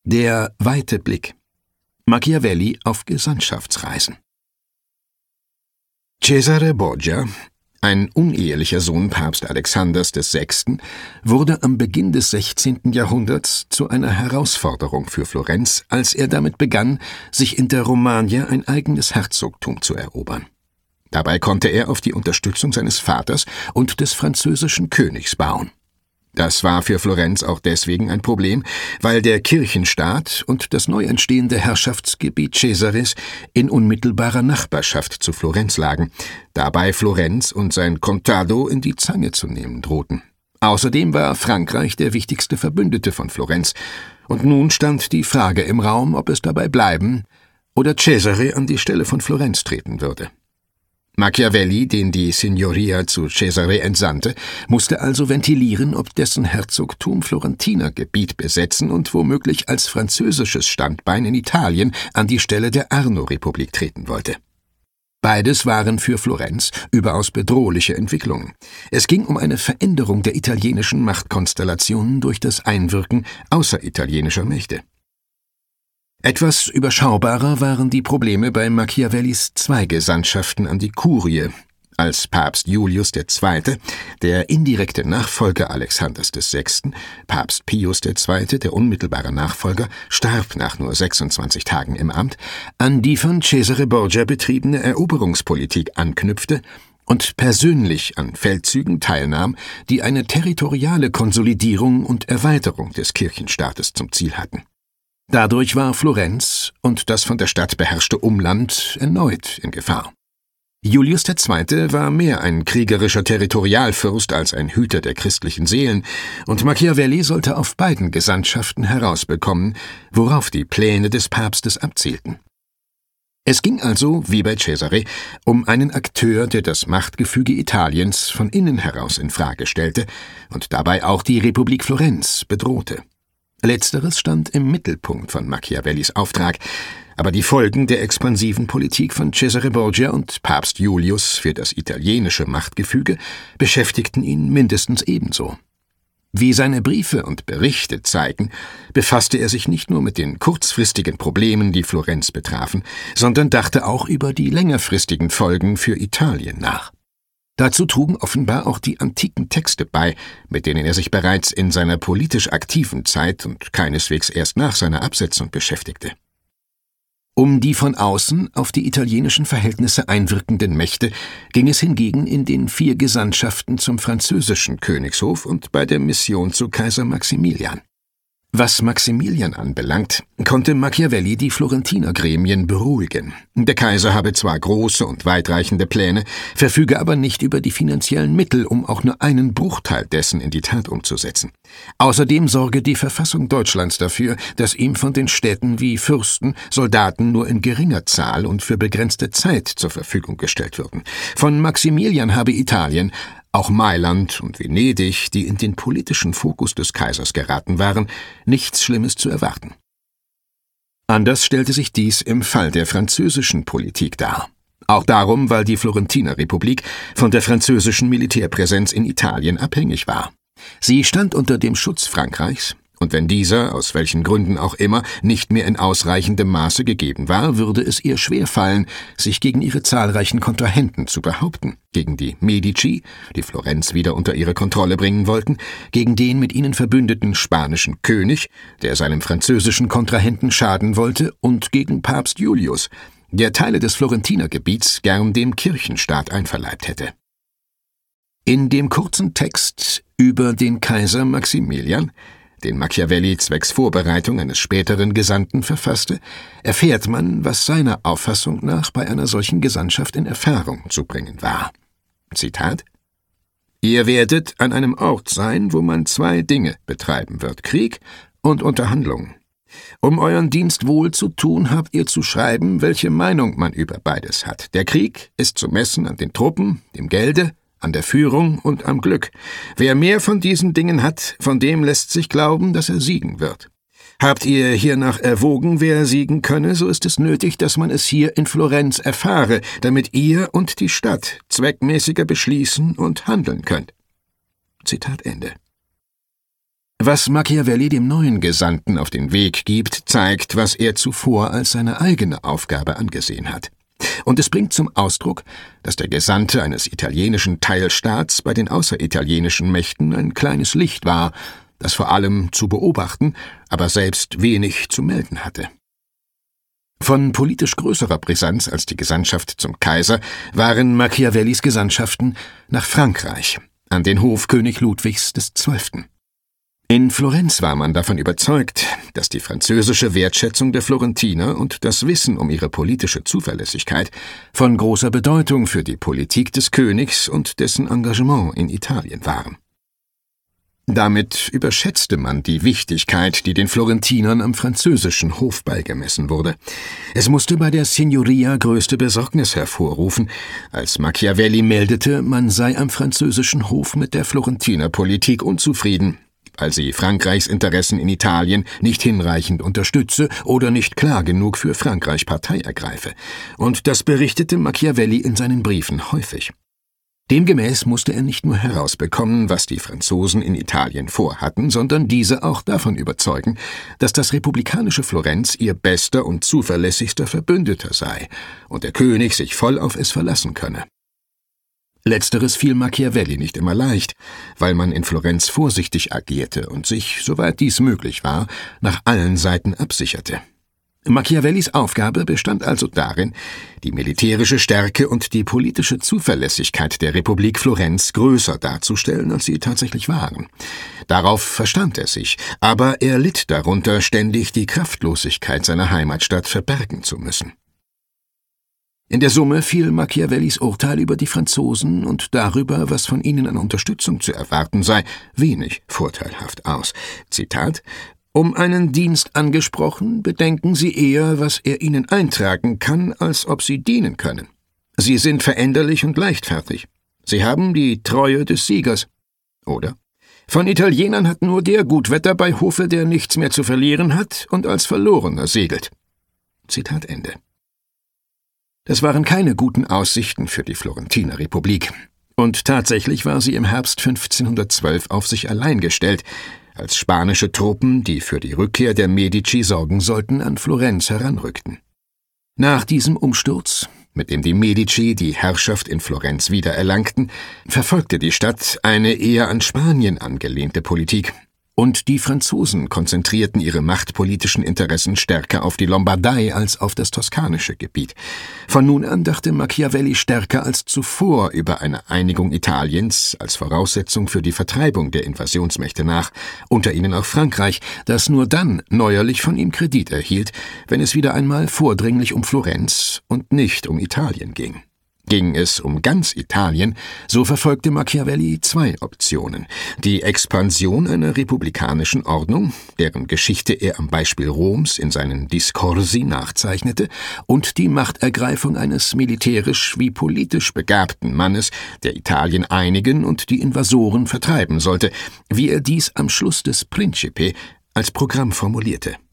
Der weite Blick. Machiavelli auf Gesandtschaftsreisen. Cesare Borgia, ein unehelicher Sohn Papst Alexanders VI., wurde am Beginn des 16. Jahrhunderts zu einer Herausforderung für Florenz, als er damit begann, sich in der Romagna ein eigenes Herzogtum zu erobern. Dabei konnte er auf die Unterstützung seines Vaters und des französischen Königs bauen. Das war für Florenz auch deswegen ein Problem, weil der Kirchenstaat und das neu entstehende Herrschaftsgebiet Cesares in unmittelbarer Nachbarschaft zu Florenz lagen, dabei Florenz und sein Contado in die Zange zu nehmen drohten. Außerdem war Frankreich der wichtigste Verbündete von Florenz, und nun stand die Frage im Raum, ob es dabei bleiben oder Cesare an die Stelle von Florenz treten würde. Machiavelli, den die Signoria zu Cesare entsandte, musste also ventilieren, ob dessen Herzogtum Florentiner Gebiet besetzen und womöglich als französisches Standbein in Italien an die Stelle der Arno-Republik treten wollte. Beides waren für Florenz überaus bedrohliche Entwicklungen. Es ging um eine Veränderung der italienischen Machtkonstellationen durch das Einwirken außeritalienischer Mächte. Etwas überschaubarer waren die Probleme bei Machiavellis zwei Gesandtschaften an die Kurie, als Papst Julius II., der indirekte Nachfolger Alexanders VI., Papst Pius II., der unmittelbare Nachfolger, starb nach nur 26 Tagen im Amt, an die von Cesare Borgia betriebene Eroberungspolitik anknüpfte und persönlich an Feldzügen teilnahm, die eine territoriale Konsolidierung und Erweiterung des Kirchenstaates zum Ziel hatten. Dadurch war Florenz und das von der Stadt beherrschte Umland erneut in Gefahr. Julius II. War mehr ein kriegerischer Territorialfürst als ein Hüter der christlichen Seelen, und Machiavelli sollte auf beiden Gesandtschaften herausbekommen, worauf die Pläne des Papstes abzielten. Es ging also, wie bei Cesare, um einen Akteur, der das Machtgefüge Italiens von innen heraus in Frage stellte und dabei auch die Republik Florenz bedrohte. Letzteres stand im Mittelpunkt von Machiavellis Auftrag, aber die Folgen der expansiven Politik von Cesare Borgia und Papst Julius für das italienische Machtgefüge beschäftigten ihn mindestens ebenso. Wie seine Briefe und Berichte zeigen, befasste er sich nicht nur mit den kurzfristigen Problemen, die Florenz betrafen, sondern dachte auch über die längerfristigen Folgen für Italien nach. Dazu trugen offenbar auch die antiken Texte bei, mit denen er sich bereits in seiner politisch aktiven Zeit und keineswegs erst nach seiner Absetzung beschäftigte. Um die von außen auf die italienischen Verhältnisse einwirkenden Mächte ging es hingegen in den 4 Gesandtschaften zum französischen Königshof und bei der Mission zu Kaiser Maximilian. Was Maximilian anbelangt, konnte Machiavelli die Florentiner Gremien beruhigen. Der Kaiser habe zwar große und weitreichende Pläne, verfüge aber nicht über die finanziellen Mittel, um auch nur einen Bruchteil dessen in die Tat umzusetzen. Außerdem sorge die Verfassung Deutschlands dafür, dass ihm von den Städten wie Fürsten Soldaten nur in geringer Zahl und für begrenzte Zeit zur Verfügung gestellt würden. Von Maximilian habe Italien, auch Mailand und Venedig, die in den politischen Fokus des Kaisers geraten waren, nichts Schlimmes zu erwarten. Anders stellte sich dies im Fall der französischen Politik dar. Auch darum, weil die Florentiner Republik von der französischen Militärpräsenz in Italien abhängig war. Sie stand unter dem Schutz Frankreichs, und wenn dieser, aus welchen Gründen auch immer, nicht mehr in ausreichendem Maße gegeben war, würde es ihr schwerfallen, sich gegen ihre zahlreichen Kontrahenten zu behaupten, gegen die Medici, die Florenz wieder unter ihre Kontrolle bringen wollten, gegen den mit ihnen verbündeten spanischen König, der seinem französischen Kontrahenten schaden wollte, und gegen Papst Julius, der Teile des Florentiner Gebiets gern dem Kirchenstaat einverleibt hätte. In dem kurzen Text über den Kaiser Maximilian, den Machiavelli zwecks Vorbereitung eines späteren Gesandten verfasste, erfährt man, was seiner Auffassung nach bei einer solchen Gesandtschaft in Erfahrung zu bringen war. Zitat: »Ihr werdet an einem Ort sein, wo man 2 Dinge betreiben wird, Krieg und Unterhandlungen. Um euren Dienst wohl zu tun, habt ihr zu schreiben, welche Meinung man über beides hat. Der Krieg ist zu messen an den Truppen, dem Gelde, an der Führung und am Glück. Wer mehr von diesen Dingen hat, von dem lässt sich glauben, dass er siegen wird. Habt ihr hiernach erwogen, wer siegen könne, so ist es nötig, dass man es hier in Florenz erfahre, damit ihr und die Stadt zweckmäßiger beschließen und handeln könnt.« Zitat Ende. Was Machiavelli dem neuen Gesandten auf den Weg gibt, zeigt, was er zuvor als seine eigene Aufgabe angesehen hat. Und es bringt zum Ausdruck, dass der Gesandte eines italienischen Teilstaats bei den außeritalienischen Mächten ein kleines Licht war, das vor allem zu beobachten, aber selbst wenig zu melden hatte. Von politisch größerer Brisanz als die Gesandtschaft zum Kaiser waren Machiavellis Gesandtschaften nach Frankreich, an den Hof König Ludwigs XII. In Florenz war man davon überzeugt, dass die französische Wertschätzung der Florentiner und das Wissen um ihre politische Zuverlässigkeit von großer Bedeutung für die Politik des Königs und dessen Engagement in Italien waren. Damit überschätzte man die Wichtigkeit, die den Florentinern am französischen Hof beigemessen wurde. Es musste bei der Signoria größte Besorgnis hervorrufen, als Machiavelli meldete, man sei am französischen Hof mit der Florentiner Politik unzufrieden, weil sie Frankreichs Interessen in Italien nicht hinreichend unterstütze oder nicht klar genug für Frankreich Partei ergreife. Und das berichtete Machiavelli in seinen Briefen häufig. Demgemäß musste er nicht nur herausbekommen, was die Franzosen in Italien vorhatten, sondern diese auch davon überzeugen, dass das republikanische Florenz ihr bester und zuverlässigster Verbündeter sei und der König sich voll auf es verlassen könne. Letzteres fiel Machiavelli nicht immer leicht, weil man in Florenz vorsichtig agierte und sich, soweit dies möglich war, nach allen Seiten absicherte. Machiavellis Aufgabe bestand also darin, die militärische Stärke und die politische Zuverlässigkeit der Republik Florenz größer darzustellen, als sie tatsächlich waren. Darauf verstand er sich, aber er litt darunter, ständig die Kraftlosigkeit seiner Heimatstadt verbergen zu müssen. In der Summe fiel Machiavellis Urteil über die Franzosen und darüber, was von ihnen an Unterstützung zu erwarten sei, wenig vorteilhaft aus. Zitat: »Um einen Dienst angesprochen, bedenken Sie eher, was er Ihnen eintragen kann, als ob Sie dienen können. Sie sind veränderlich und leichtfertig. Sie haben die Treue des Siegers. Oder? Von Italienern hat nur der Gutwetter bei Hofe, der nichts mehr zu verlieren hat und als Verlorener segelt.« Zitat Ende. Das waren keine guten Aussichten für die Florentiner Republik. Und tatsächlich war sie im Herbst 1512 auf sich allein gestellt, als spanische Truppen, die für die Rückkehr der Medici sorgen sollten, an Florenz heranrückten. Nach diesem Umsturz, mit dem die Medici die Herrschaft in Florenz wiedererlangten, verfolgte die Stadt eine eher an Spanien angelehnte Politik, und die Franzosen konzentrierten ihre machtpolitischen Interessen stärker auf die Lombardei als auf das toskanische Gebiet. Von nun an dachte Machiavelli stärker als zuvor über eine Einigung Italiens als Voraussetzung für die Vertreibung der Invasionsmächte nach, unter ihnen auch Frankreich, das nur dann neuerlich von ihm Kredit erhielt, wenn es wieder einmal vordringlich um Florenz und nicht um Italien ging. Ging es um ganz Italien, so verfolgte Machiavelli zwei Optionen: die Expansion einer republikanischen Ordnung, deren Geschichte er am Beispiel Roms in seinen Discorsi nachzeichnete, und die Machtergreifung eines militärisch wie politisch begabten Mannes, der Italien einigen und die Invasoren vertreiben sollte, wie er dies am Schluss des Principe als Programm formulierte.